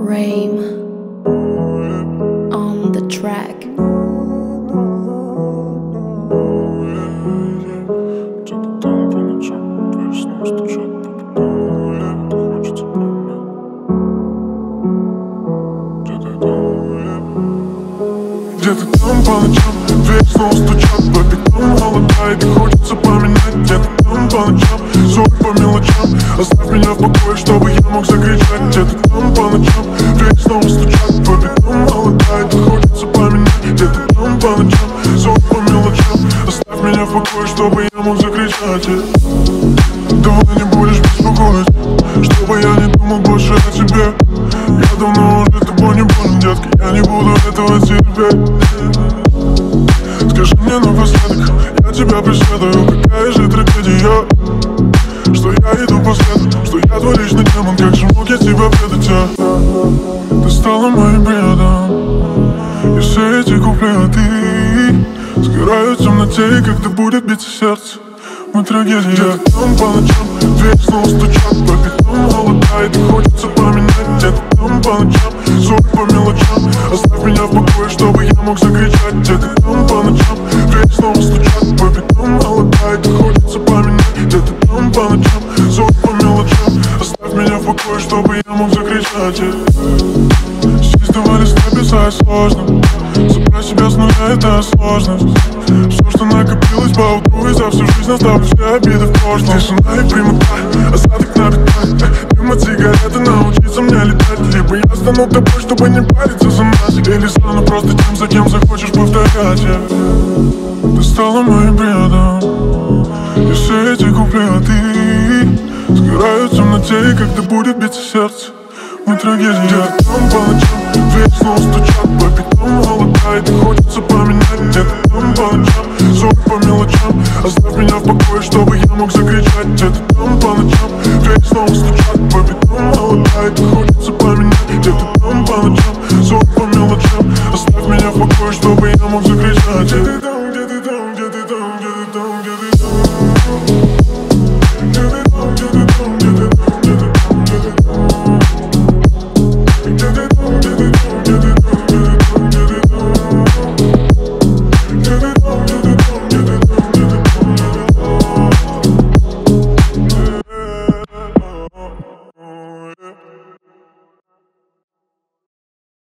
Rain on the track. Где-то там по ночам дверь снова стучат, по бетону холодает и хочется поменять. Где-то там по ночам ссор по мелочам, оставь меня в покое, чтобы я мог закричать. Где-то там по ночам дверь снова стучат, по бетону холодает и хочется поменять. Где-то там по ночам ссор по мелочам, оставь меня в покое, чтобы я мог закричать. Давай не будешь беспокоить, чтобы я не думал больше о тебе. Я давно уже тобой не болен, детка, я не буду этого терпеть. Скажи мне напоследок, я тебя преследую, какая же трагедия, что я иду по следу, что я твой личный демон, как же мог я тебя предать, Ты стала моим бредом, и все эти куплеты сгорают в темноте, и когда будет биться сердце, мы трагедия. Где-то там по ночам дверь снова стучат, по бетону холодает и хочется поменять. Где-то там по ночам ссор по мелочам, оставь меня в покое, чтобы я мог закричать. Где-то там по ночам дверь снова стучат, по бетону холодает и хочется поменять. Где-то там по ночам ссор по мелочам, оставь меня в покое, чтобы я мог закричать. С чистого листа писать сложно, собрать себя с нуля — это сложность. Все, что накопилось по утру, и за всю жизнь оставлю все обиды в прошлом. Тишина и прямота, осадок на бетоне, дым от сигареты, научиться мне летать. Либо я стану тобой, чтобы не париться за нас, или стану просто тем, за кем захочешь повторять. Ты стала моим бредом, и все эти куплеты сгорают в темноте, и когда будет биться сердце, мы трагедия. Где-то там по ночам дверь снова стучат, по бетону холодает и хочется поменять. Где-то там по ночам ссор по мелочам, оставь меня в покое, чтобы я мог закричать. Где-то там по ночам дверь снова стучат,